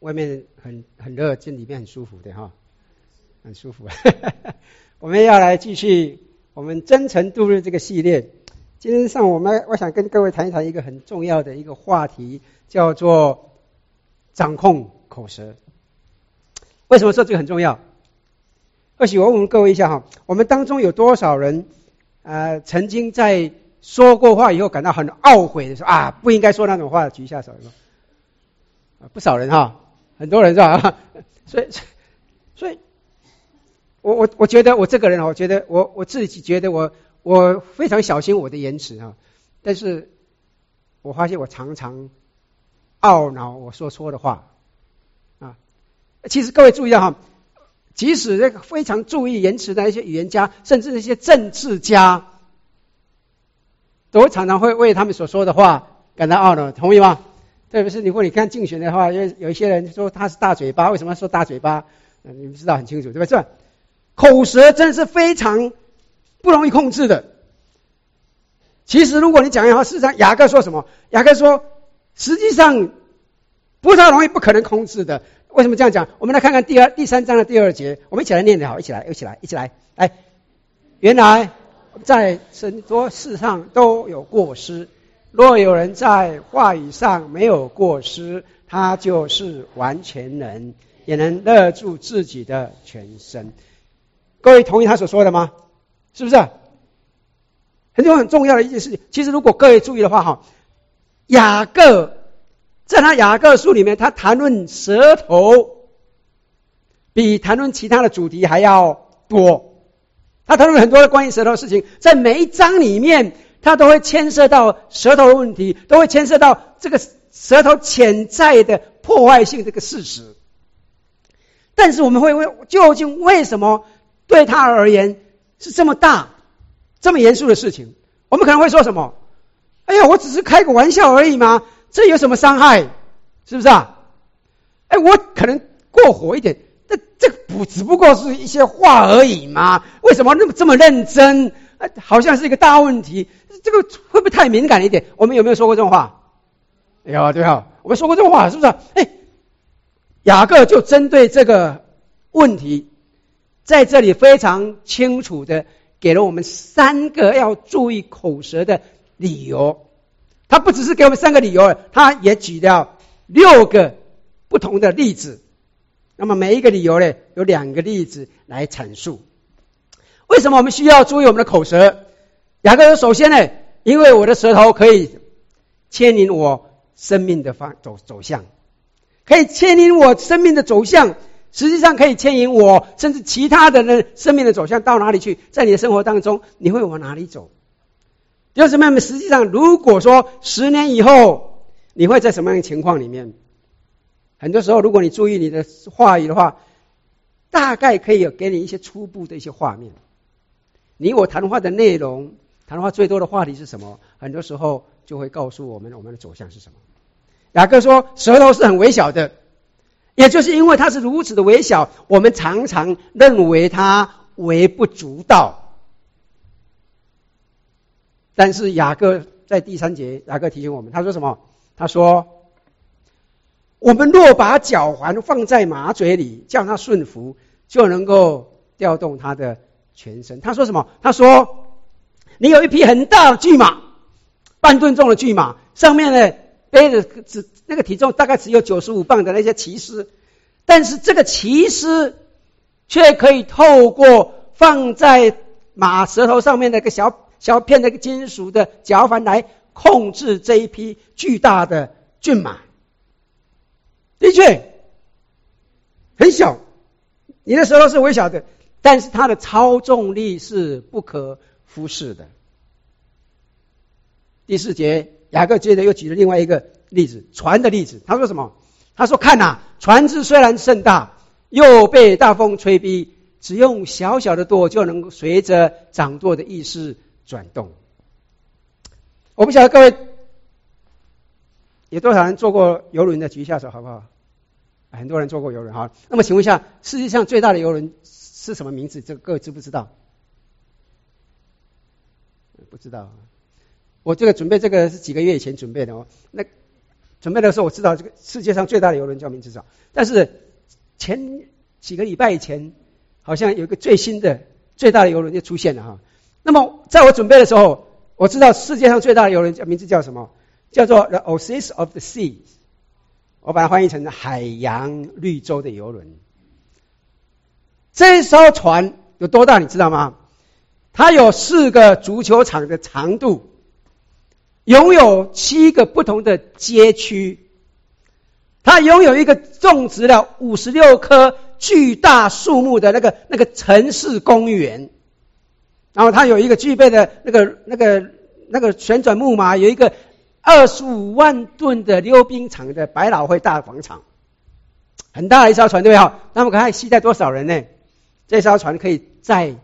外面很热，进里面很舒服的哈，很舒服。我们要来继续我们真诚度日这个系列。今天上我想跟各位谈一谈一个很重要的一个话题，叫做掌控口舌。为什么说这个很重要？或许我问各位一下哈，我们当中有多少人曾经在说过话以后感到很懊悔的时候不应该说那种话，举一下手。不少人哈，很多人是吧？所以我觉得我这个人，我觉得我自己觉得我非常小心我的言辞啊，但是我发现我常常懊恼我说错的话啊。其实各位注意到哈，即使那个非常注意言辞的那些语言家，甚至那些政治家，都常常会为他们所说的话感到懊恼，同意吗？特别是如果你看竞选的话，有一些人说他是大嘴巴，为什么说大嘴巴？你们知道很清楚，对不对？口舌真的是非常不容易控制的。其实如果你讲的话，事实上雅各说什么？雅各说实际上不太容易，不可能控制的。为什么这样讲？我们来看看第三章的第2节，我们一起来念的好，一起来。来，原来在很多事上都有过失，若有人在话语上没有过失，他就是完全人，也能勒住自己的全身。各位同意他所说的吗？是不是？很重要的一件事情。其实如果各位注意的话哈，雅各在他雅各书里面，他谈论舌头比谈论其他的主题还要多。他谈论很多的关于舌头的事情，在每一章里面他都会牵涉到舌头的问题，都会牵涉到这个舌头潜在的破坏性这个事实。但是我们会问，究竟为什么对他而言是这么大这么严肃的事情？我们可能会说什么？哎呀，我只是开个玩笑而已嘛，这有什么伤害？是不是啊？我可能过火一点，这只不过是一些话而已嘛，为什么这么认真？好像是一个大问题，这个会不会太敏感一点？我们有没有说过这种话？有啊，对啊，我们说过这种话，是不是？雅各就针对这个问题，在这里非常清楚的给了我们3个要注意口舌的理由。他不只是给我们3个理由，他也举了6个不同的例子。那么每一个理由呢，有2个例子来阐述。为什么我们需要注意我们的口舌？雅各说，首先呢，因为我的舌头可以牵引我生命的走向，可以牵引我生命的走向，实际上可以牵引我甚至其他的人生命的走向到哪里去。在你的生活当中，你会往哪里走？弟兄姊妹们，实际上如果说10年以后你会在什么样的情况里面，很多时候如果你注意你的话语的话，大概可以给你一些初步的一些画面。你我谈话的内容，谈话最多的话题是什么，很多时候就会告诉我们的走向是什么。雅各说舌头是很微小的，也就是因为它是如此的微小，我们常常认为它微不足道。但是雅各在第3节，雅各提醒我们，他说什么？他说我们若把脚环放在马嘴里，叫它顺服，就能够调动它的全身。他说什么？他说你有一匹很大的巨马，半吨重的巨马，上面呢背着那个体重大概只有95磅的那些骑士，但是这个骑士却可以透过放在马舌头上面那个小片的金属的脚环来控制这一匹巨大的骏马。的确很小，你的舌头是微小的，但是它的操纵力是不可忽视的。第4节，雅各接着又举了另外一个例子，船的例子。他说什么？他说看啊，船只虽然甚大，又被大风吹逼，只用小小的舵就能随着掌舵的意识转动。我不晓得各位有多少人坐过邮轮的，举一下手好不好？很多人坐过邮轮。好，那么请问一下，世界上最大的邮轮是什么名字？这个各位知不知道？不知道。我这个准备这个是几个月以前准备的哦。那准备的时候，我知道这个世界上最大的邮轮叫明知岛，但是前几个礼拜以前，好像有一个最新的最大的邮轮就出现了哈。那么在我准备的时候，我知道世界上最大的邮轮名字叫什么？叫做 The Oasis of the Seas， 我把它翻译成海洋绿洲的邮轮。这艘船有多大你知道吗？它有4个足球场的长度，拥有7个不同的街区，它拥有一个种植了56棵巨大树木的那个城市公园，然后它有一个具备的那个旋转木马，有一个25万吨的溜冰场的百老汇大广场，很大的一艘船，对不对？那么可以携带多少人呢？这艘船可以载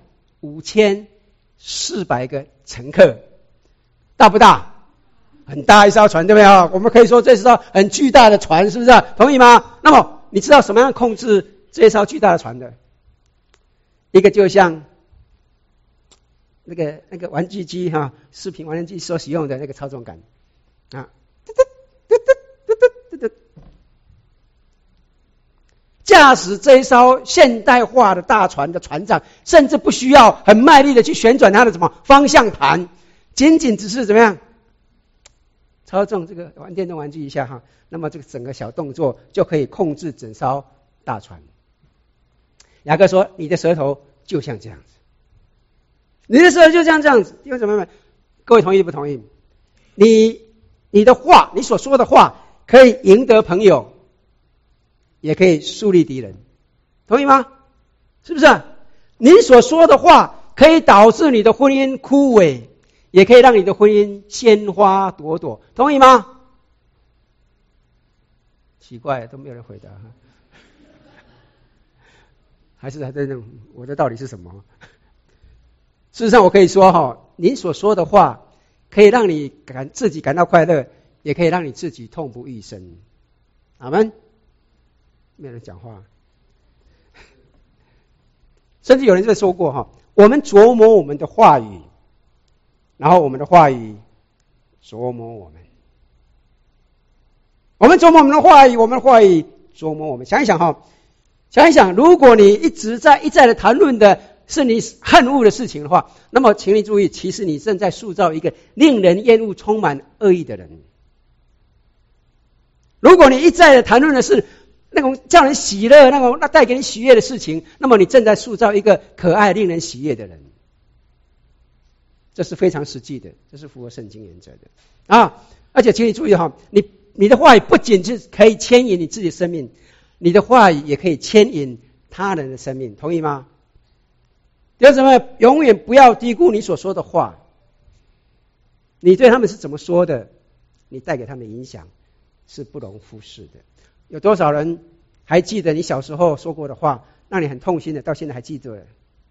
5400个乘客，大不大？很大一艘船，对不对？我们可以说这是艘很巨大的船，是不是？同意吗？那么你知道什么样控制这艘巨大的船的？一个就像那个玩具机视频玩具机所使用的那个操纵杆啊，驾驶这一艘现代化的大船的船长，甚至不需要很卖力的去旋转他的方向盘，仅只是怎么样操纵这个玩电动玩具一下那么这个整个小动作就可以控制整艘大船。雅各说，你的舌头就像这样子，你的舌头就像这样子。弟兄姊妹们，各位同意不同意？你的话，你所说的话可以赢得朋友，也可以树立敌人，同意吗？是不是？你所说的话可以导致你的婚姻枯萎，也可以让你的婚姻鲜花朵朵，同意吗？奇怪，都没有人回答。还在那我的道理是什么？事实上我可以说您所说的话可以让你自己感到快乐，也可以让你自己痛不欲生。阿们。没有人讲话。甚至有人在说过我们琢磨我们的话语，然后我们的话语琢磨我们。我们琢磨我们的话语，我们的话语琢磨我们。想一想，如果你一再的谈论的是你恨恶的事情的话，那么请你注意，其实你正在塑造一个令人厌恶、充满恶意的人。如果你一再的谈论的是那种叫人喜乐、那带给你喜悦的事情，那么你正在塑造一个可爱、令人喜悦的人。这是非常实际的，这是符合圣经原则的而且请你注意你的话语不仅是可以牵引你自己的生命，你的话语也可以牵引他人的生命，同意吗？有什么？永远不要低估你所说的话，你对他们是怎么说的，你带给他们的影响是不容忽视的。有多少人还记得你小时候说过的话，让你很痛心的，到现在还记得？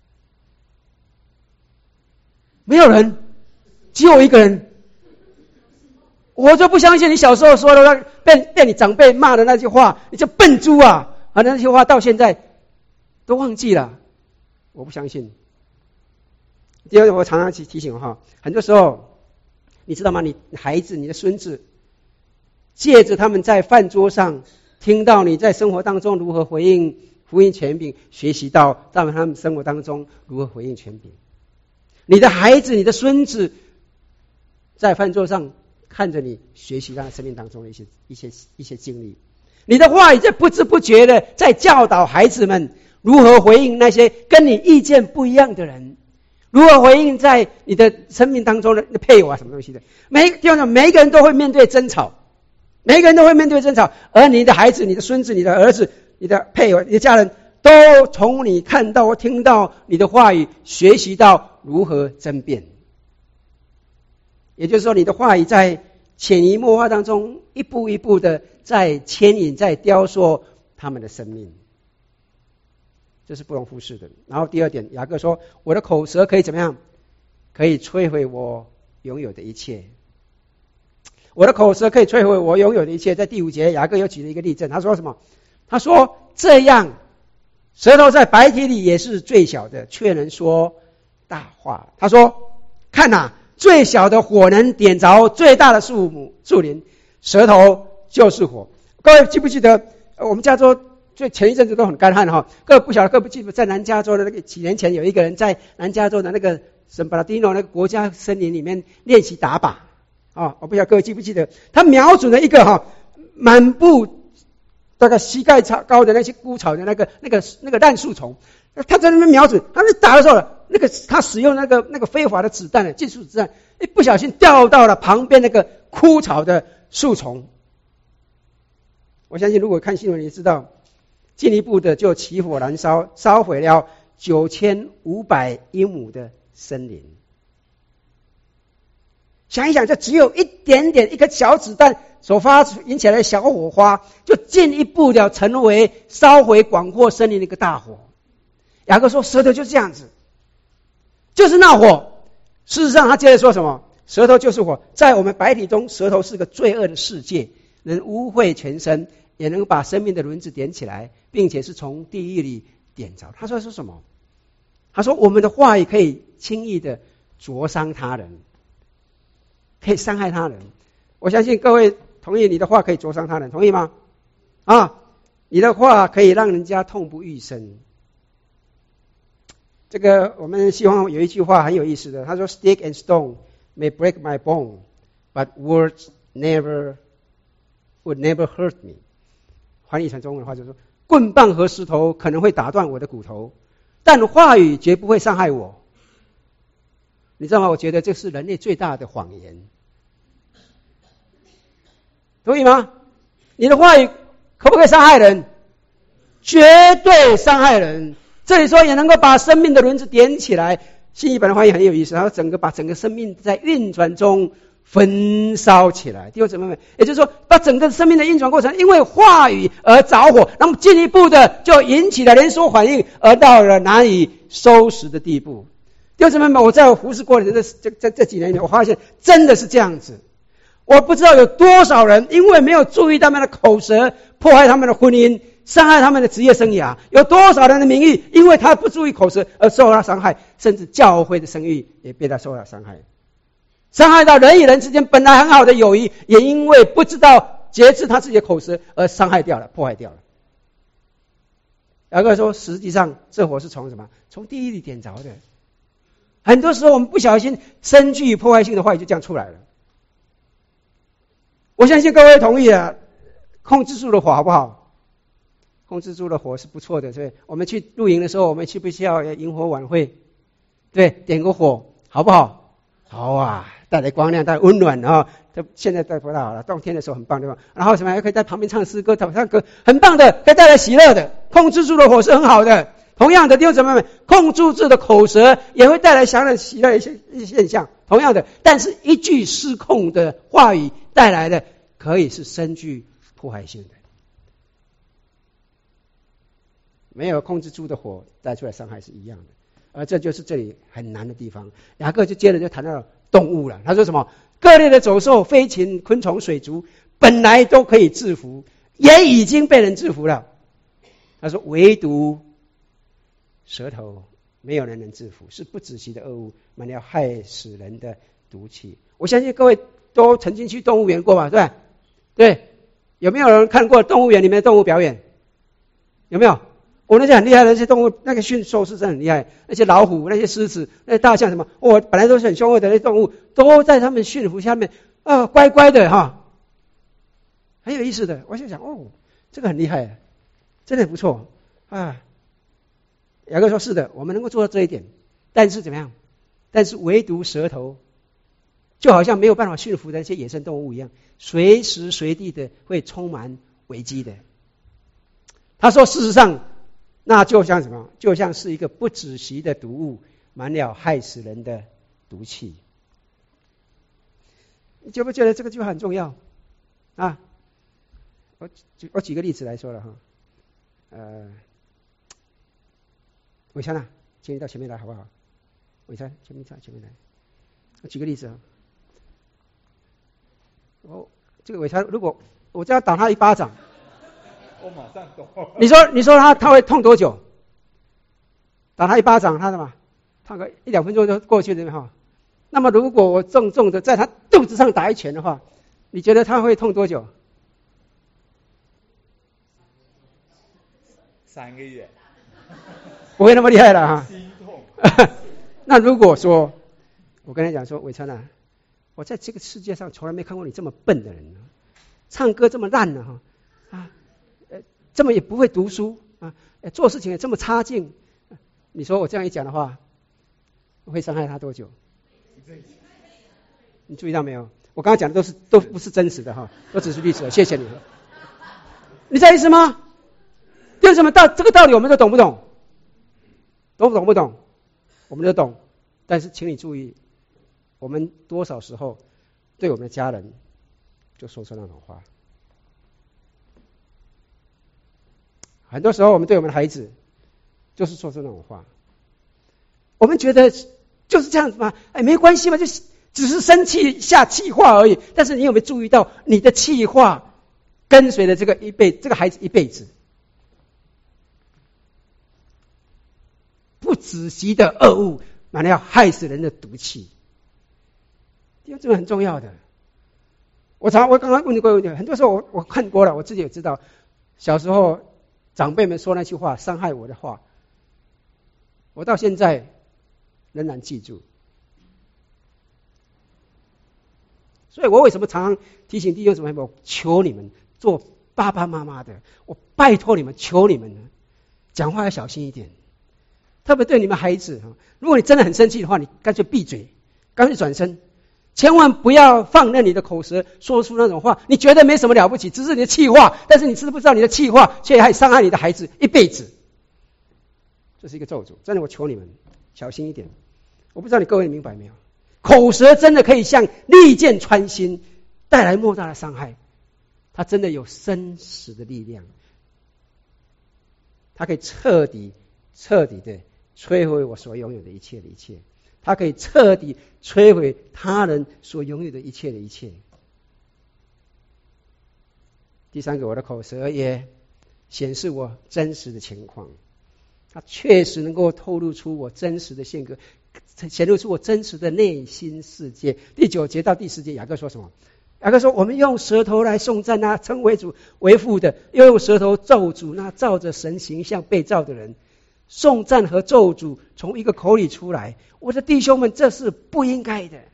没有人，只有一个人。我就不相信你小时候说的被你长辈骂的那句话，你叫笨猪那句话到现在都忘记了。我不相信。第二个，我常常提醒很多时候你知道吗？你孩子、你的孙子借着他们在饭桌上听到你在生活当中如何回应福音权柄，学习到他们生活当中如何回应权柄。你的孩子、你的孙子在饭桌上看着你学习他生命当中的一些经历。你的话语在不知不觉的在教导孩子们如何回应那些跟你意见不一样的人，如何回应在你的生命当中的配偶什么东西的。每一个人都会面对争吵，每一个人都会面对争吵，而你的孩子、你的孙子、你的儿子、你的配偶、你的家人都从你看到或听到你的话语学习到如何争辩。也就是说，你的话语在潜移默化当中一步一步的在牵引、在雕塑他们的生命，这是不容忽视的。然后第二点，雅各说，我的口舌可以怎么样？可以摧毁我拥有的一切。我的口舌可以摧毁我拥有的一切。在第5节，雅各又举了一个例证，他说什么？他说，这样舌头在白体里也是最小的，却能说大话。他说，看最小的火能点着最大的树林，舌头就是火。各位记不记得我们加州最前一阵子都很干旱哈？各位不晓得，各位不记得在南加州的那个几年前有一个人在南加州的那个圣巴拉蒂诺那个国家森林里面练习打靶啊，我不晓得各位记不记得，他瞄准了一个满布大概膝盖高的那些枯草的那个烂树丛，他在那边瞄准，他们打的时候，他使用那个非法的子弹技术子弹，一不小心掉到了旁边那个枯草的树丛。我相信如果看新闻你知道，进一步的就起火燃烧，烧毁了9500英亩的森林。想一想，这只有一点点一颗小子弹所引起来的小火花，就进一步的成为烧毁广阔森林的一个大火。雅各说舌头就是这样子，就是那火。事实上他接着说什么？舌头就是火，在我们白体中，舌头是个罪恶的世界，能污秽全身，也能把生命的轮子点起来，并且是从地狱里点着。他说什么？他说我们的话语可以轻易的灼伤他人，可以伤害他人。我相信各位同意你的话可以灼伤他人，同意吗？你的话可以让人家痛不欲生。这个我们西方有一句话很有意思的，他说 Stick and stone may break my bone, but words would never hurt me。 翻译成中文的话就是说，棍棒和石头可能会打断我的骨头，但话语绝不会伤害我。你知道吗？我觉得这是人类最大的谎言，同意吗？你的话语可不可以伤害人？绝对伤害人。这里说也能够把生命的轮子点起来。新译本的翻译很有意思，他说把整个生命在运转中焚烧起来。弟兄姊妹们，也就是说把整个生命的运转过程因为话语而着火，那么进一步的就引起了连锁反应，而到了难以收拾的地步。弟兄姊妹们，我在我服侍过的这几年里，我发现真的是这样子。我不知道有多少人因为没有注意他们的口舌，破坏他们的婚姻，伤害他们的职业生涯。有多少人的名誉因为他不注意口舌而受到伤害，甚至教会的声誉也被他受到伤害，伤害到人与人之间本来很好的友谊，也因为不知道节制他自己的口舌而伤害掉了，破坏掉了。雅各说实际上这火是从什么？从地狱里点着的。很多时候我们不小心深具破坏性的话语就这样出来了。我相信各位同意控制住了火好不好？控制住了火是不错的，对不对？我们去露营的时候，我们需不需要萤火晚会？对，点个火好不好？好啊，带来光亮，带来温暖啊！现在带不到了，冬天的时候很棒，对吧？然后什么还可以在旁边唱诗歌、唱歌，很棒的，可以带来喜乐的。控制住了火是很好的。同样的，弟兄姊妹们，控制住的口舌也会带来享乐喜乐的一些现象。同样的，但是一句失控的话语带来的可以是深具破坏性的。没有控制住的火带出来伤害是一样的，而这就是这里很难的地方。雅各就接着就谈到动物了，他说什么？各类的走兽、飞禽、昆虫、水族本来都可以制服，也已经被人制服了。他说唯独舌头没有人能制服，是不止息的恶物，满了害死人的毒气。我相信各位都曾经去动物园过嘛，对吧？对，有没有人看过动物园里面的动物表演？有没有？那些很厉害的那些动物，那个驯兽师真的很厉害，那些老虎、那些狮子、那些大象什么，本来都是很凶恶的那些动物，都在他们驯服下面乖乖的很有意思的。我就想这个很厉害，真的很不错啊。雅各说是的，我们能够做到这一点，但是怎么样？但是唯独舌头就好像没有办法驯服的那些野生动物一样，随时随地的会充满危机的。他说事实上那就像什么？就像是一个不止息的毒物，满了害死人的毒气。你觉不觉得这个句话很重要啊？我举个例子来说了伟山啊，请你到前面来好不好？伟山，前面来。我举个例子这个伟山，如果我这样打他一巴掌， 我马上懂。 你说他会痛多久？打他一巴掌，他什么？痛个1-2分钟就过去了那么如果我重重的在他肚子上打一拳的话，你觉得他会痛多久？ 3个月， 不会那么厉害了哈。 心痛。 那如果说，我跟你讲说，伟川啊，我在这个世界上从来没看过你这么笨的人，唱歌这么烂的哈，这么也不会读书啊，做事情也这么差劲，你说我这样一讲的话，会伤害他多久？你注意到没有？我刚刚讲的都不是真实的哈，都只是例子。谢谢你。你这意思吗？为什么这个道理我们都懂不懂？懂不懂？我们都懂，但是请你注意，我们多少时候对我们的家人就说出那种话。很多时候我们对我们的孩子就是说出那种话，我们觉得就是这样子嘛，没关系嘛，就只是生气下气话而已。但是你有没有注意到，你的气话跟随了这个孩子一辈子，不止息的恶物，反而要害死人的毒气。这个很重要的。我刚刚问你过问题，很多时候我看过了，我自己也知道，小时候长辈们说那句话伤害我的话，我到现在仍然记住。所以我为什么常常提醒弟兄姊妹，我求你们做爸爸妈妈的，我拜托你们，求你们呢，讲话要小心一点，特别对你们孩子。如果你真的很生气的话，你干脆闭嘴，干脆转身，千万不要放任你的口舌说出那种话。你觉得没什么了不起，只是你的气话，但是你知不知道你的气话却还伤害你的孩子一辈子？这是一个咒诅，真的，我求你们小心一点。我不知道你各位明白没有？口舌真的可以像利剑穿心，带来莫大的伤害。它真的有生死的力量，它可以彻底的摧毁我所拥有的一切的一切，它可以彻底摧毁他人所拥有的一切的一切。第三个，我的口舌也显示我真实的情况，它确实能够透露出我真实的性格，显露出我真实的内心世界。第9节到第10节，雅各说什么？雅各说，我们用舌头来颂赞那称为主为父的，又用舌头咒诅那照着神形象被造的人。颂赞和咒诅从一个口里出来，我的弟兄们，这是不应该的。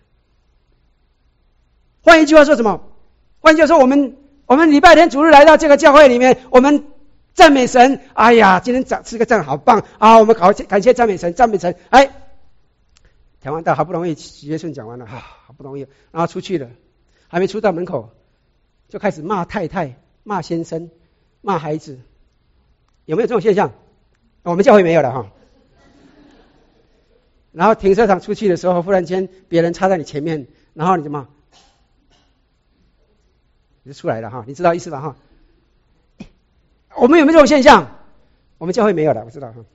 换一句话说什么？换一句话说，我们礼拜天主日来到这个教会里面，我们赞美神。哎呀，今天吃个赞好棒啊！我们感谢赞美神，赞美神。讲完道，好不容易许约顺讲完了，好不容易，然后出去了，还没出到门口，就开始骂太太、骂先生、骂孩子。有没有这种现象？我们教会没有了哈。然后停车场出去的时候，忽然间别人插在你前面，然后你怎么？你就出来了哈，你知道意思吧哈？我们有没有这种现象？我们教会没有了，我知道哈。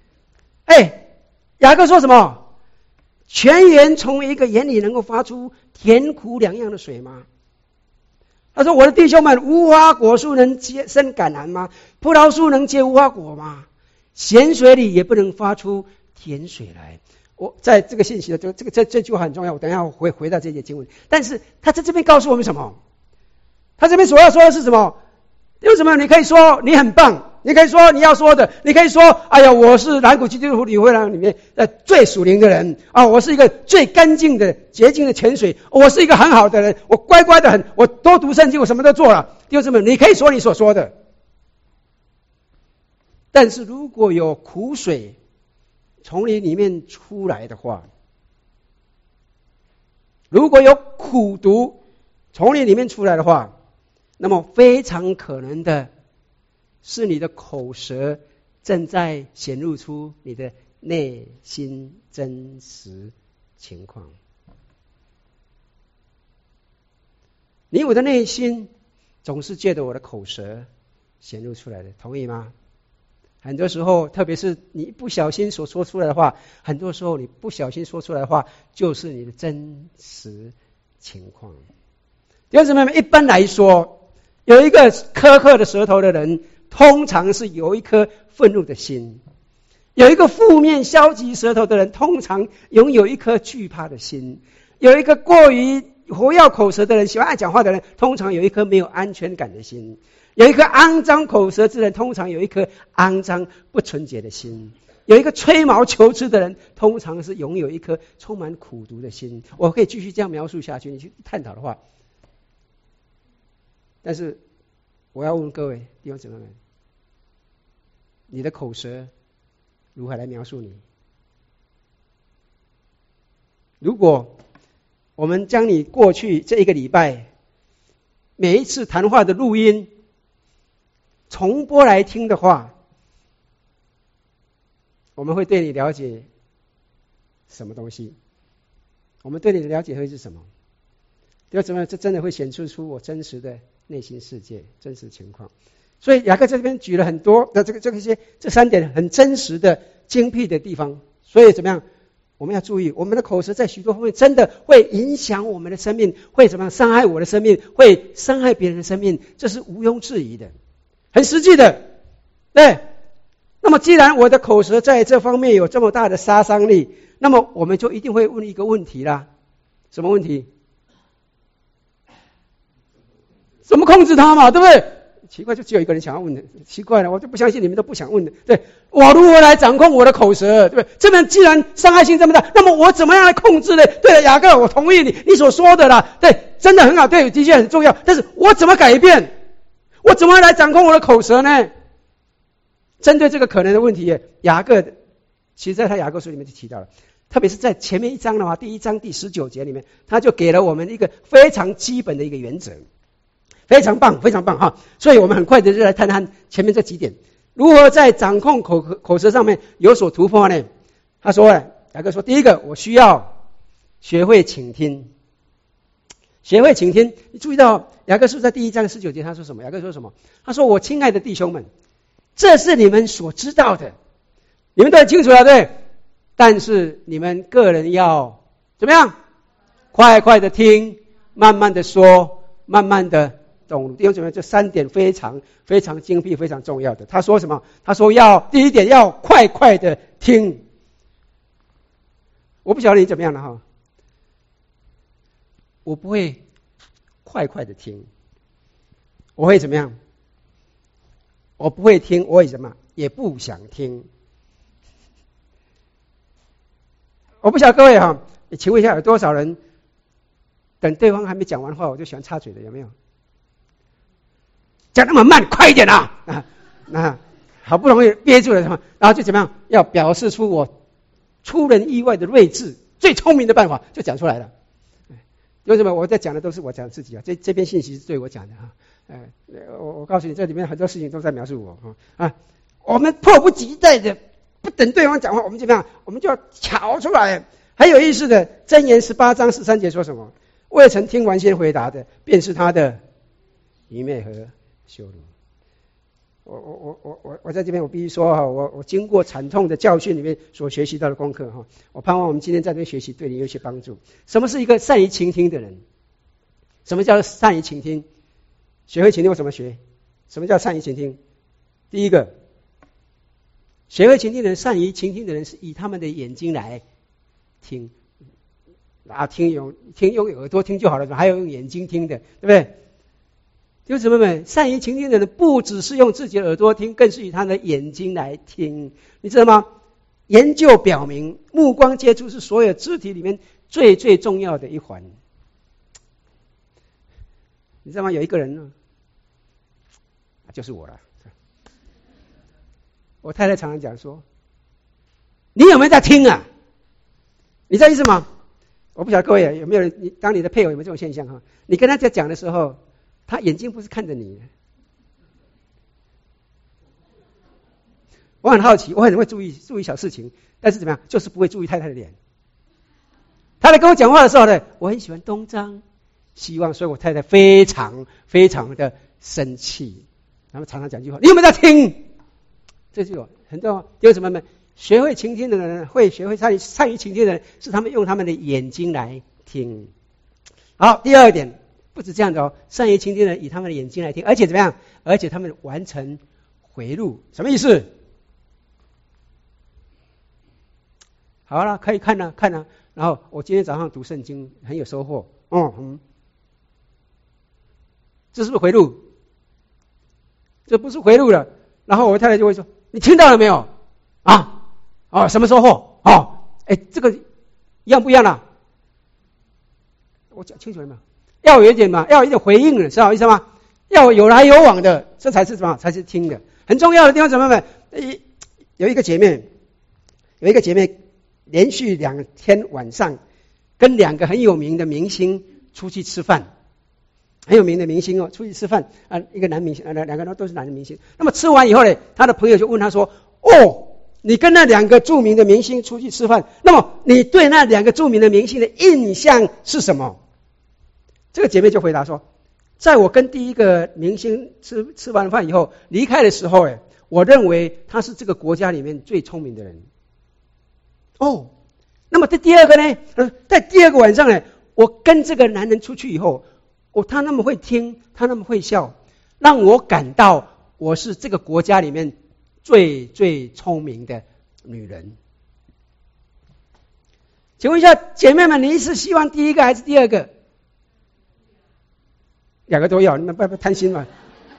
雅各说什么？泉源从一个眼里能够发出甜苦两样的水吗？他说：“我的弟兄们，无花果树能生橄榄吗？葡萄树能结无花果吗？咸水里也不能发出甜水来。”我在这个信息的这句话很重要，我等一下回到这节经文。但是他在这边告诉我们什么？他这边所要说的是什么？有什么？你可以说你很棒，你可以说你要说的，你可以说：“哎呀，我是蓝谷基督徒理会堂里面最属灵的人啊，我是一个最干净的洁净的泉水，我是一个很好的人，我乖乖的很，我多读圣经，我什么都做了。”弟兄姊妹，你可以说你所说的，但是如果有苦水从你里面出来的话，如果有苦毒从你里面出来的话，那么非常可能的是你的口舌正在显露出你的内心真实情况。你我的内心总是借着我的口舌显露出来的，同意吗？很多时候，特别是你不小心所说出来的话，很多时候你不小心说出来的话，就是你的真实情况。弟兄姊妹们，一般来说，有一个苛刻的舌头的人，通常是有一颗愤怒的心；有一个负面消极舌头的人，通常拥有一颗惧怕的心；有一个过于活跃口舌的人，喜欢爱讲话的人，通常有一颗没有安全感的心；有一颗肮脏口舌之人，通常有一颗肮脏不纯洁的心；有一个吹毛求疵的人，通常是拥有一颗充满苦毒的心。我可以继续这样描述下去，你去探讨的话。但是我要问各位弟兄姊妹们，你的口舌如何来描述你？如果我们将你过去这一个礼拜每一次谈话的录音重播来听的话，我们会对你了解什么东西？我们对你的了解会是什么？弟兄姊妹，这真的会显示出我真实的内心世界、真实情况。所以雅各这边举了很多的这三点很真实的精辟的地方。所以怎么样？我们要注意，我们的口舌在许多方面真的会影响我们的生命，会怎么样伤害我的生命，会伤害别人的生命，这是毋庸置疑的，很实际的。对，那么既然我的口舌在这方面有这么大的杀伤力，那么我们就一定会问一个问题啦。什么问题？怎么控制它嘛，对不对？奇怪，就只有一个人想要问的，奇怪了，我就不相信你们都不想问的。对，我如何来掌控我的口舌，对不对？这么既然伤害性这么大，那么我怎么样来控制呢？对了，雅各，我同意你所说的啦，对，真的很好，对，的确很重要。但是我怎么改变？我怎么来掌控我的口舌呢？针对这个可能的问题，雅各其实在他雅各书里面就提到了，特别是在前面一章的话，第1章第19节里面，他就给了我们一个非常基本的一个原则。非常棒，非常棒哈！所以我们很快的就来谈谈前面这几点，如何在掌控口舌上面有所突破呢？他说，雅各说，第一个，我需要学会倾听。学会倾听，你注意到雅各书在第1章19节他说什么？雅各说什么？他说，我亲爱的弟兄们，这是你们所知道的，你们都很清楚了，对？但是你们个人要怎么样？快快的听，慢慢的说，慢慢的懂。弟兄姊妹，这3点非常非常精辟，非常重要的。他说什么？他说第一点要快快的听。我不晓得你怎么样了哈，我不会快快的听，我会怎么样？我不会听，我也什么？也不想听。我不晓得各位哈，请问一下，有多少人等对方还没讲完话，我就喜欢插嘴的，有没有？讲那么慢，快一点啊！好不容易憋住了什么，然后就怎么样？要表示出我出人意外的睿智，最聪明的办法就讲出来了。为什么我在讲的都是我讲自己啊？这篇信息是对我讲的哈。我告诉你，这里面很多事情都在描述我啊。我们迫不及待的，不等对方讲话，我们怎么样？我们就要挑出来。很有意思的，箴言18章13节说什么？未曾听完先回答的，便是他的愚昧和羞辱。我在这边我必须说哈，我经过惨痛的教训里面所学习到的功课哈，我盼望我们今天在这边学习对你有些帮助。什么是一个善于倾听的人？什么叫善于倾听？学会倾听我怎么学？什么叫善于倾听？第一个，学会倾听的人，善于倾听的人是以他们的眼睛来听用耳朵听就好了，还有用眼睛听的，对不对？弟兄姊妹们，善于倾听的人不只是用自己的耳朵听，更是以他的眼睛来听。你知道吗？研究表明，目光接触是所有肢体里面最最重要的一环。你知道吗？有一个人呢，就是我了。我太太常常讲说：“你有没有在听啊？”你知道意思吗？我不晓得各位有没有人，当你的配偶有没有这种现象哈？你跟他在讲的时候，他眼睛不是看着你。我很好奇，我很会注意小事情，但是怎么样，就是不会注意太太的脸。他在跟我讲话的时候呢，我很喜欢东张西望，所以我太太非常非常的生气，然后常常讲句话：“你有没有在听？”这就有很多弟兄姊妹们，学会倾听的人，会学会善于倾听的人，是他们用他们的眼睛来听。好，第二点，不止这样的哦，善于倾听的人以他们的眼睛来听，而且怎么样？而且他们完成回路，什么意思？好了，可以看了。然后我今天早上读圣经很有收获， 这是不是回路？这不是回路了。然后我太太就会说：“你听到了没有？什么收获？这个一样不一样啦？我讲清楚了没有？要有一点嘛，要有一点回应了，知道我意思吗？要有来有往的，这才是什么？才是听的。很重要的地方，怎么们？有一个姐妹连续2天晚上跟2个很有名的明星出去吃饭。”很有名的明星出去吃饭一个男明星，2个都是男的明星。那么吃完以后呢，他的朋友就问他说：“你跟那2个著名的明星出去吃饭，那么你对那2个著名的明星的印象是什么？”这个姐妹就回答说：“在我跟第一个明星吃完饭以后离开的时候，我认为他是这个国家里面最聪明的人。”那么在第二个呢？在第二个晚上呢，我跟这个男人出去以后。他那么会听，他那么会笑，让我感到我是这个国家里面最最聪明的女人。请问一下姐妹们，你是希望第一个还是第二个？2个都要，你们不要贪心嘛。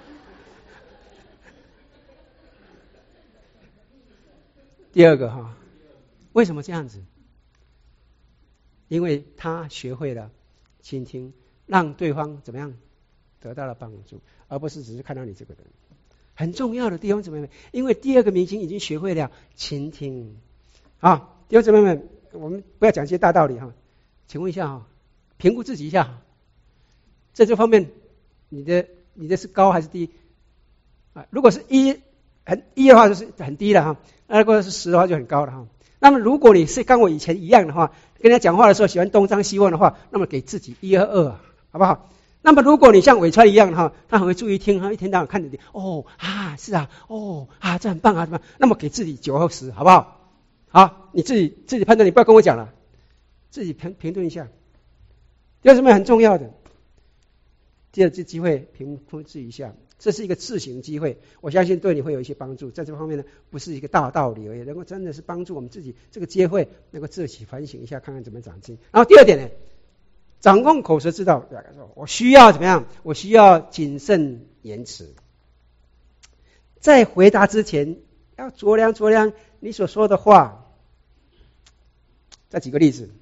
第二个为什么这样子？因为他学会了倾听。让对方怎么样得到了帮助，而不是只是看到你这个人。很重要的弟兄姊妹们，因为第二个明星已经学会了倾听。弟兄姊妹们，我们不要讲一些大道理请问一下评估自己一下，在这方面你的是高还是低？如果是1的话就是很低了如果是10的话就很高了那么如果你是跟我以前一样的话，跟人家讲话的时候喜欢东张西望的话，那么给自己1和2好不好？那么如果你像伟川一样他很会注意听，一天到晚看着你，是这很棒怎么样？那么给自己9和10好不好？好，你自己判断，你不要跟我讲了，自己评论一下。第二什么很重要的，第二次机会评估自己一下，这是一个自省机会，我相信对你会有一些帮助。在这方面呢，不是一个大道理而已，能够真的是帮助我们自己这个机会能够自己反省一下，看看怎么长进。然后第二点呢，掌控口舌之道，我需要怎么样？我需要谨慎言辞，在回答之前要酌量你所说的话。再举个例子，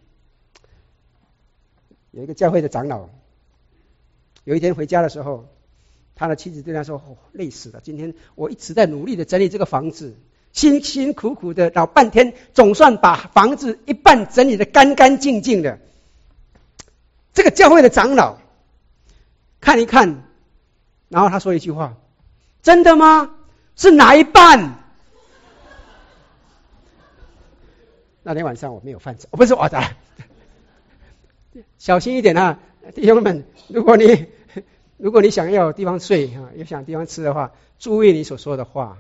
有一个教会的长老，有一天回家的时候，他的妻子对他说：“累死了，今天我一直在努力的整理这个房子，辛辛苦苦的老半天，总算把房子一半整理的干干净净的。”这个教会的长老看一看，然后他说一句话：“真的吗？是哪一半？”那天晚上我没有饭吃，不是我的，小心一点弟兄们，如果你想要有地方睡又想地方吃的话，注意你所说的话。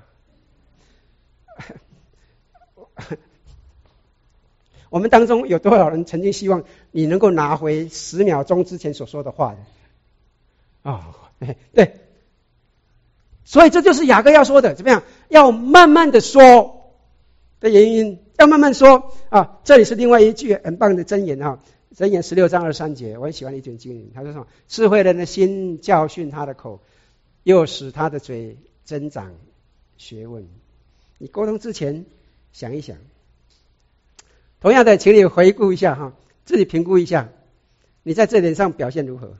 我们当中有多少人曾经希望你能够拿回10秒钟之前所说的话的？对，所以这就是雅各要说的，怎么样？要慢慢的说的原因，要慢慢说这里是另外一句很棒的箴言箴言16章23节，我很喜欢的一卷经文，他说什么？智慧人的心教训他的口，又使他的嘴增长学问。你沟通之前想一想。同样的，请你回顾一下自己评估一下，你在这点上表现如何？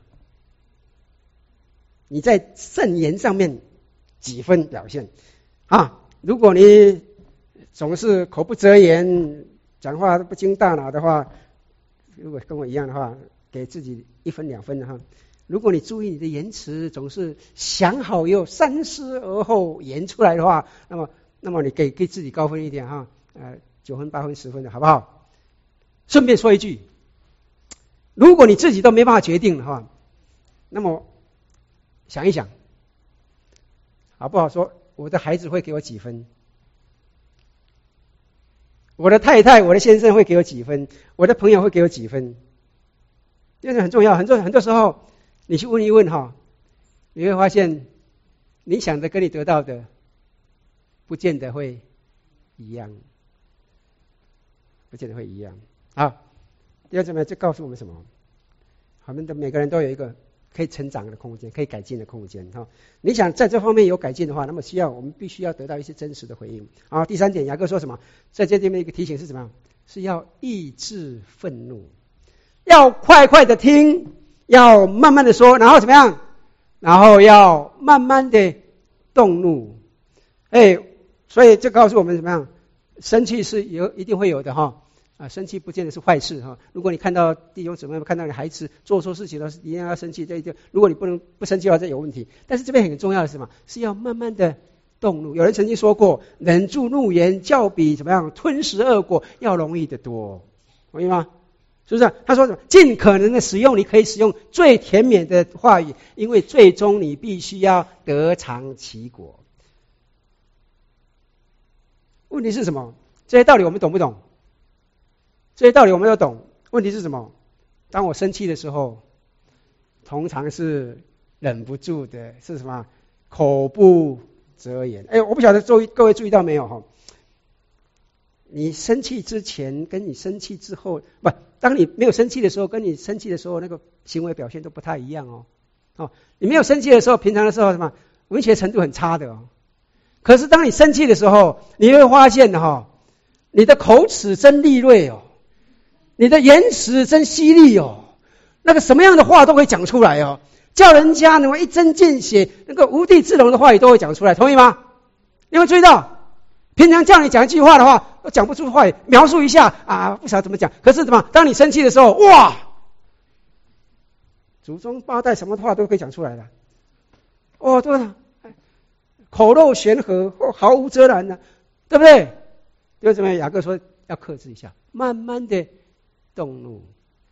你在圣言上面几分表现？如果你总是口不择言，讲话不经大脑的话，如果跟我一样的话，给自己1分2分如果你注意你的言辞，总是想好又三思而后言出来的话，那么你给自己高分一点9分8分10分的好不好？顺便说一句，如果你自己都没办法决定的话，那么想一想好不好？说我的孩子会给我几分？我的太太、我的先生会给我几分？我的朋友会给我几分？这个很重要。很多时候你去问一问你会发现你想的跟你得到的不见得会一样，第二怎么样？这告诉我们什么？ 我们的每个人都有一个可以成长的空间，可以改进的空间哈。你想在这方面有改进的话，那么我们必须要得到一些真实的回应。好，第三点，雅各说什么？在这里面一个提醒是什么？是要抑制愤怒，要快快的听，要慢慢的说，然后怎么样？然后要慢慢的动怒。所以这告诉我们怎么样？生气是一定会有的哈。生气不见得是坏事哈。如果你看到弟兄姊妹看到你孩子做错事情了，一定要生气。如果你不生气的话，这有问题。但是这边很重要的是什么？是要慢慢的动怒。有人曾经说过，忍住怒言，较比怎么样吞食恶果要容易得多，同意吗？是不是？他说什么？尽可能的你可以使用最甜美的话语，因为最终你必须要得尝其果。问题是什么？这些道理我们懂不懂？这些道理我们都懂。问题是什么？当我生气的时候，通常是忍不住的，是什么？口不择言。我不晓得各位注意到没有哈？你生气之前跟你生气之后，当你没有生气的时候，跟你生气的时候，那个行为表现都不太一样哦。你没有生气的时候，平常的时候什么文学程度很差的哦。可是当你生气的时候，你会发现你的口齿真利锐哦，你的言辞真犀利哦，那个什么样的话都可以讲出来哦，叫人家能够一针见血，那个无地自容的话语都会讲出来，同意吗？你会注意到，平常叫你讲一句话的话，都讲不出话语，描述一下不晓得怎么讲。可是当你生气的时候，哇，祖宗八代什么话都可以讲出来了。对了。口若悬河，毫无遮拦的，对不对？为什么雅各说要克制一下，慢慢的动怒？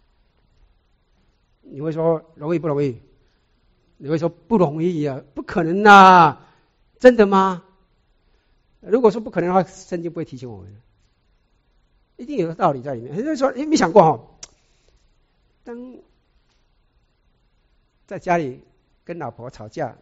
你会说容易不容易？你会说不容易啊，不可能啊，真的吗？如果说不可能的话，圣经不会提醒我们，一定有个道理在里面。就是说，你没想过当在家里跟老婆吵架，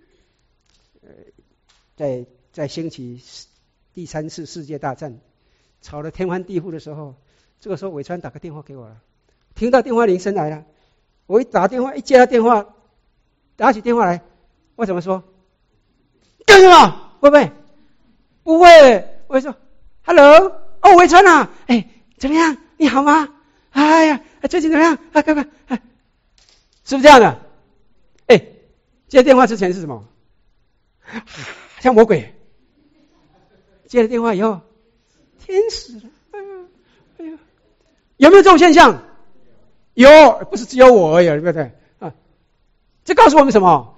在兴起第3次世界大战，吵得天翻地覆的时候，这个时候伟川打个电话给我了，听到电话铃声来了，我一接到电话，打起电话来，我怎么说？干什么？会不会？不会，我说 ，Hello， 伟川啊，怎么样？你好吗？哎呀，最近怎么样？快，是不是这样的？接电话之前是什么？像魔鬼。接了电话以后，天使了，哎呀，有没有这种现象？有，不是只有我而已，对不对？这告诉我们什么？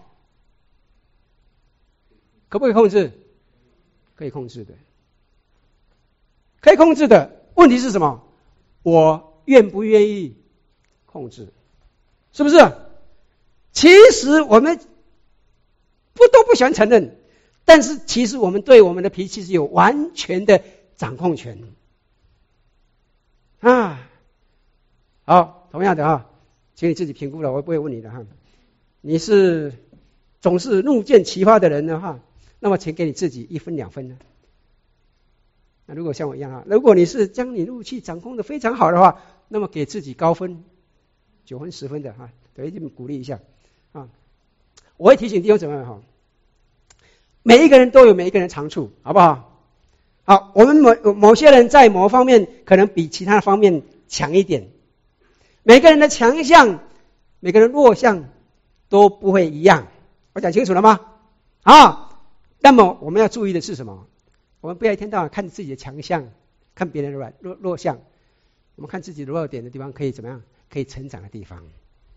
可不可以控制？可以控制的，可以控制的。问题是什么？我愿不愿意控制？是不是？其实我们都不喜欢承认，但是其实我们对我们的脾气是有完全的掌控权好，同样的请你自己评估了，我不会问你的你是总是怒见其发的人呢那么请给你自己1分2分呢。那如果像我一样如果你是将你怒气掌控的非常好的话，那么给自己高分9分10分的对，一定鼓励一下我会提醒弟兄姊妹每一个人都有每一个人长处，好不好？好，我们某些人在某方面可能比其他方面强一点，每个人的强项，每个人弱项都不会一样，我讲清楚了吗？那么我们要注意的是什么？我们不要一天到晚看自己的强项，看别人的弱项，我们看自己的弱点的地方，可以怎么样？可以成长的地方，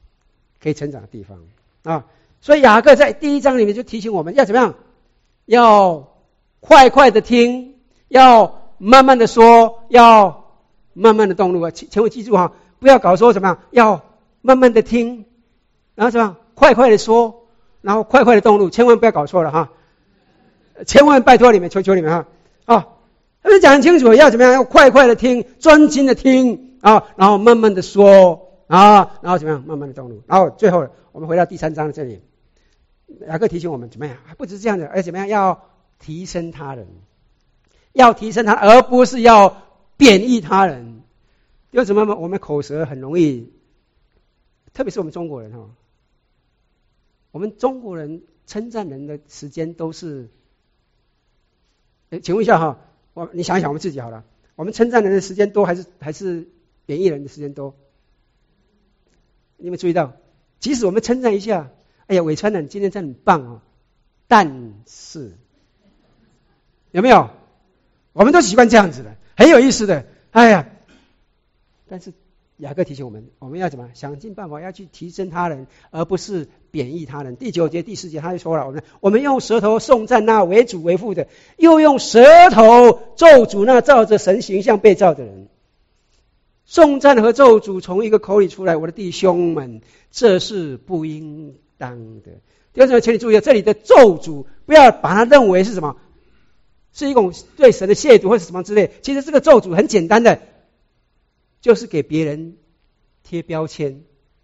所以雅各在第1章里面就提醒我们要怎么样？要快快的听，要慢慢的说，要慢慢的动怒请我记住不要搞说怎么样，要慢慢的听，然后怎么样？快快的说，然后快快的动怒，千万不要搞错了千万拜托你们，求求你们他们讲很清楚，要怎么样？要快快的听，专心的听然后慢慢的说然后怎么样？慢慢的动怒，然后最后我们回到第3章的这里，雅各提醒我们怎么样？不只是这样的，而且怎么样？要提升他人，而不是要贬义他人。为什么我们口舌很容易特别是我们中国人哈，我们中国人称赞人的时间都是，请问一下哈，你想一想我们自己好了，我们称赞人的时间多还是贬义人的时间多？你有没有注意到？即使我们称赞一下，哎呀，伟川你今天真的很棒哦，但是有没有？我们都习惯这样子的，很有意思的。哎呀，但是雅各提醒我们，我们要怎么想尽办法要去提升他人，而不是贬义他人。第9节、第10节他就说了，我们用舌头颂赞那为主为父的，又用舌头咒诅那照着神形象被造的人。颂赞和咒诅从一个口里出来，我的弟兄们，这是不应当的。第二种，请你注意，这里的咒诅不要把它认为是什么，是一种对神的亵渎或是什么之类。其实这个咒诅很简单的，就是给别人贴标签。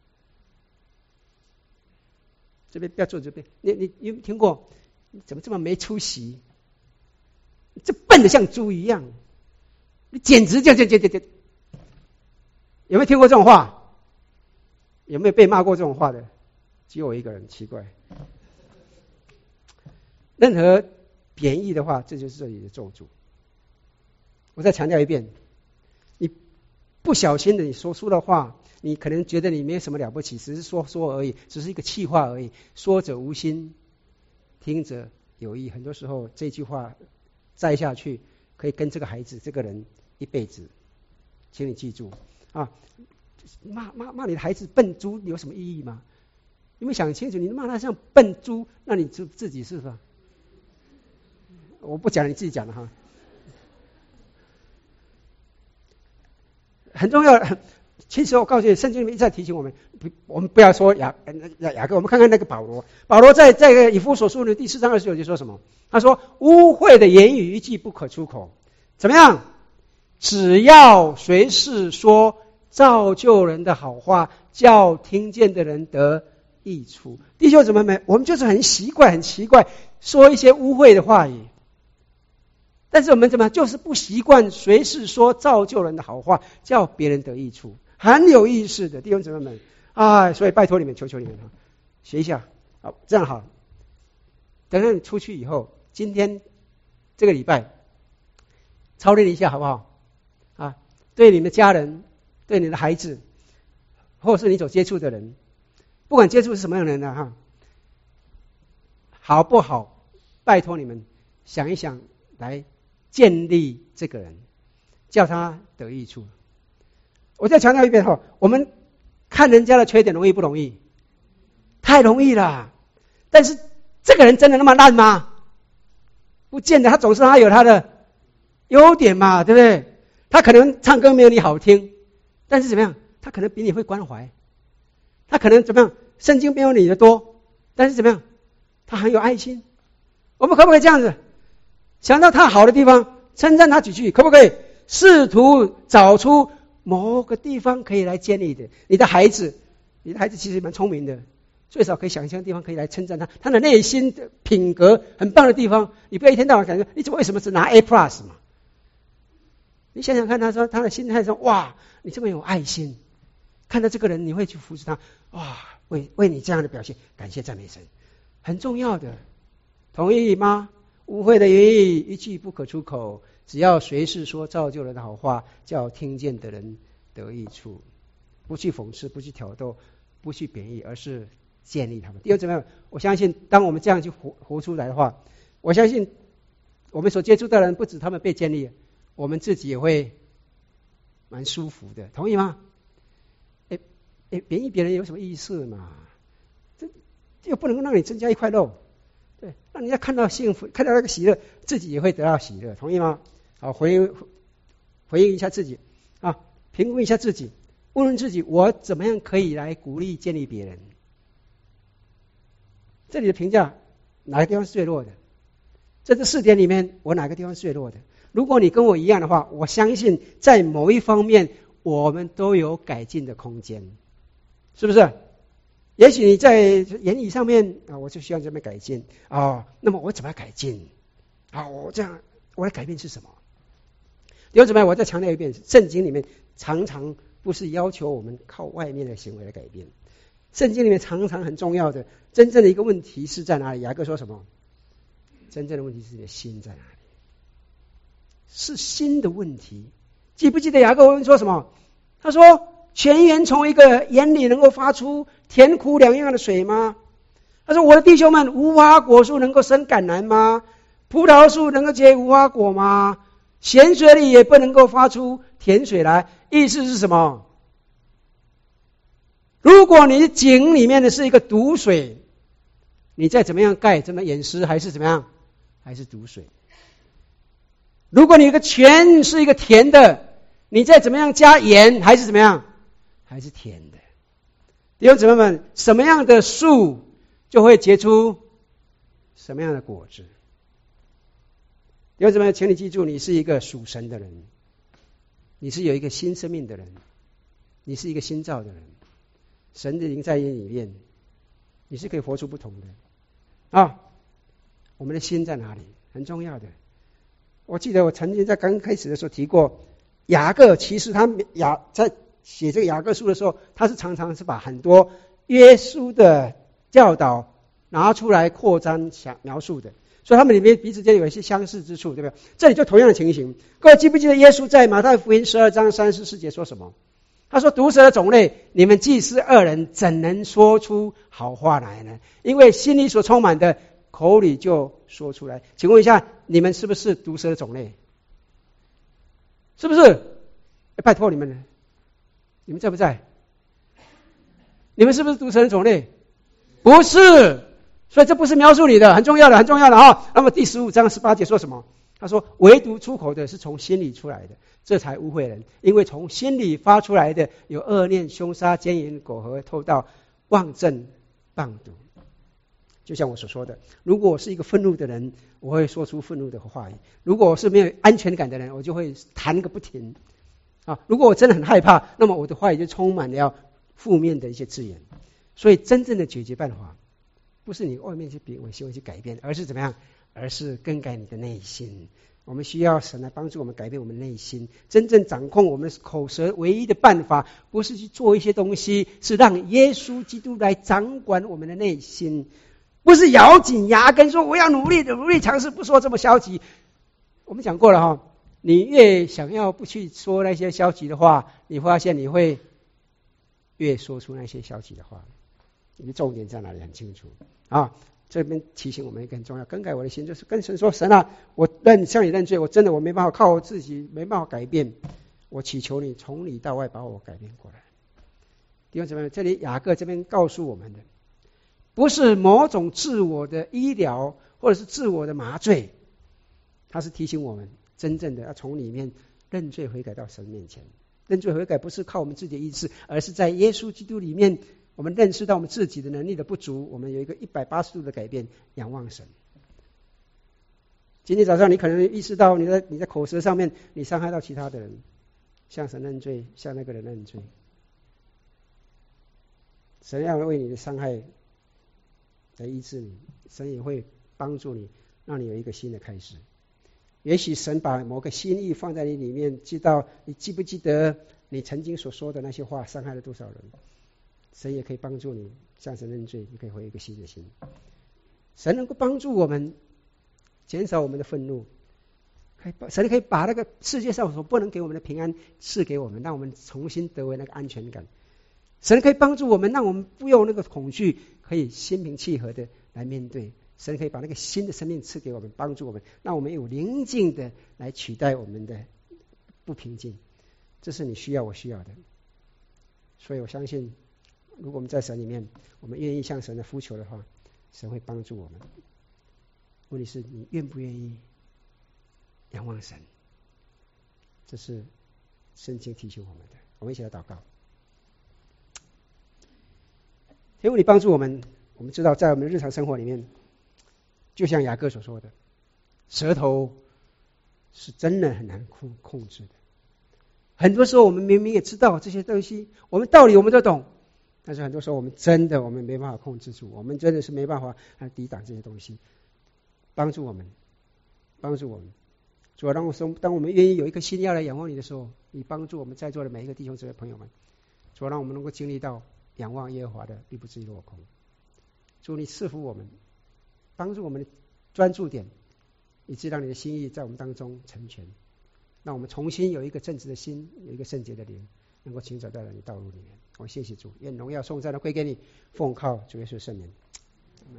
这边不要做这边，你有没有听过？你怎么这么没出息？这笨得像猪一样，你简直就。有没有听过这种话？有没有被骂过这种话的？只有我一个人，奇怪。任何贬义的话，这就是这里的咒诅。我再强调一遍，你不小心的你说出的话，你可能觉得你没有什么了不起，只是说而已，只是一个气话而已。说者无心，听者有意。很多时候这句话摘下去，可以跟这个孩子、这个人一辈子。请你记住。啊，骂你的孩子笨猪有什么意义吗？有没有想清楚？你骂他像笨猪，那你自己是吧？我不讲，你自己讲了哈。很重要。其实我告诉你，圣经里面一直在提醒我们不要说雅各。我们看看那个保罗在以弗所书的第4章29节说什么？他说：污秽的言语一句不可出口。怎么样？只要随时说造就人的好话，叫听见的人得益处。弟兄姊妹们，我们就是很奇怪说一些污秽的话语，但是我们怎么就是不习惯随时说造就人的好话，叫别人得益处，很有意思的。弟兄姊妹们啊，所以拜托你们，求求你们学一下。好，这样好，等到你出去以后，今天这个礼拜操练一下好不好？啊，对你们的家人，对你的孩子，或是你所接触的人，不管接触是什么样的人哈，好不好？拜托你们想一想，来建立这个人，叫他得益处。我再强调一遍哈，我们看人家的缺点容易不容易？太容易了。但是这个人真的那么烂吗？不见得，他总是有他的优点嘛，对不对？他可能唱歌没有你好听，但是怎么样？他可能比你会关怀，他可能怎么样？圣经没有你的多，但是怎么样？他很有爱心。我们可不可以这样子？想到他好的地方，称赞他几句，可不可以？试图找出某个地方可以来建立的。你的孩子其实蛮聪明的，最少可以想象的地方可以来称赞他，他的内心的品格很棒的地方。你不要一天到晚感觉你为什么只拿 A+ 嘛？你想想看，他说他的心态说，哇，你这么有爱心，看到这个人你会去扶持他，哇，为你这样的表现感谢赞美神，很重要的。同意吗？污秽的言语一句不可出口，只要随时说造就人的好话，叫听见的人得益处。不去讽刺，不去挑逗，不去贬义，而是建立他们。第二怎么样？我相信当我们这样去活出来的话，我相信我们所接触的人不止他们被建立，我们自己也会蛮舒服的。同意吗？贬义别人有什么意思嘛？这又不能让你增加一块肉，对，让人家看到幸福，看到那个喜乐，自己也会得到喜乐。同意吗？好，回应一下自己啊，评估一下自己，问问自己，我怎么样可以来鼓励建立别人？这里的评价哪个地方是最弱的？在这4点里面，我哪个地方是最弱的？如果你跟我一样的话，我相信在某一方面我们都有改进的空间，是不是？也许你在言语上面啊，我就需要这么改进啊，那么我怎么改进？啊，我的改变是什么？弟兄姊妹，我再强调一遍，圣经里面常常不是要求我们靠外面的行为来改变， 圣经里面常常很重要的，真正的一个问题是在哪里？雅各说什么？真正的问题是你的心在哪里？是心的问题。记不记得雅各问说什么？他说泉源从一个眼里能够发出甜苦两样的水吗？他说我的弟兄们，无花果树能够生橄榄吗？葡萄树能够结无花果吗？咸水里也不能够发出甜水来。意思是什么？如果你井里面的是一个毒水，你再怎么样盖，怎么掩饰，还是怎么样，还是毒水。如果你一个泉是一个甜的，你再怎么样加盐，还是怎么样，还是甜的。弟兄姊妹们，什么样的树就会结出什么样的果子。弟兄姊妹，请你记住，你是一个属神的人，你是有一个新生命的人，你是一个新造的人，神的灵在你里面，你是可以活出不同的啊。我们的心在哪里？很重要的。我记得我曾经在刚开始的时候提过，雅各其实他在写这个雅各书的时候，他是常常是把很多耶稣的教导拿出来扩张描述的，所以他们里面彼此间有一些相似之处，对不对？这里就同样的情形。各位记不记得耶稣在马太福音12章34节说什么？他说毒蛇的种类，你们既是恶人，怎能说出好话来呢？因为心里所充满的，口里就说出来。请问一下，你们是不是毒蛇的种类？是不是？拜托你们了，你们在不在？你们是不是毒蛇的种类？不是。所以这不是描述你的，很重要的，很重要的啊。那么第15章18节说什么？他说唯独出口的是从心里出来的，这才污秽人，因为从心里发出来的有恶念、凶杀、奸淫、苟合、偷盗、妄证、谤毒。就像我所说的，如果我是一个愤怒的人，我会说出愤怒的话语；如果我是没有安全感的人，我就会谈个不停啊。如果我真的很害怕，那么我的话语就充满了负面的一些字眼。所以真正的解决办法不是你外面去行为去改变，而是怎么样？而是更改你的内心。我们需要神来帮助我们改变我们内心。真正掌控我们口舌唯一的办法，不是去做一些东西，是让耶稣基督来掌管我们的内心。不是咬紧牙根说我要努力尝试不说这么消极。我们讲过了哈，你越想要不去说那些消极的话，你发现你会越说出那些消极的话。你的重点在哪里很清楚啊。这边提醒我们一个很重要，更改我的心，就是跟神说，神啊，我向你认罪，我真的我没办法靠我自己没办法改变，我祈求你从里到外把我改变过来。弟兄姊妹，这里雅各这边告诉我们的不是某种自我的医疗或者是自我的麻醉，他是提醒我们真正的要从里面认罪悔改到神面前。认罪悔改不是靠我们自己的意志，而是在耶稣基督里面我们认识到我们自己的能力的不足，我们有一个180度的改变，仰望神。今天早上你可能意识到你在口舌上面你伤害到其他的人，向神认罪，向那个人认罪。神要为你的伤害来医治你，神也会帮助你，让你有一个新的开始。也许神把某个心意放在你里面，知道你记不记得你曾经所说的那些话伤害了多少人，神也可以帮助你向神认罪，你可以回一个新的心。神能够帮助我们减少我们的愤怒，神可以把那个世界上所不能给我们的平安赐给我们，让我们重新得回那个安全感。神可以帮助我们，让我们不用那个恐惧，可以心平气和的来面对。神可以把那个新的生命赐给我们，帮助我们，让我们有宁静的来取代我们的不平静。这是你需要我需要的。所以我相信如果我们在神里面，我们愿意向神的呼求的话，神会帮助我们。问题是你愿不愿意仰望神，这是圣经提醒我们的。我们一起来祷告。天父，你帮助我们，我们知道在我们的日常生活里面，就像雅各所说的，舌头是真的很难控制的。很多时候我们明明也知道这些东西，我们道理我们都懂，但是很多时候我们没办法控制住，我们真的是没办法来抵挡这些东西。帮助我们，帮助我们。主要让我说，当我们愿意有一颗心要来仰望你的时候，你帮助我们在座的每一个弟兄姊妹朋友们，主要让我们能够经历到仰望耶和华的，必不至于落空。主，你赐福我们，帮助我们的专注点，以致让你的心意在我们当中成全。让我们重新有一个正直的心，有一个圣洁的灵，能够行走在你道路里面。我谢谢主，愿荣耀颂赞都归给你，奉靠主耶稣圣名，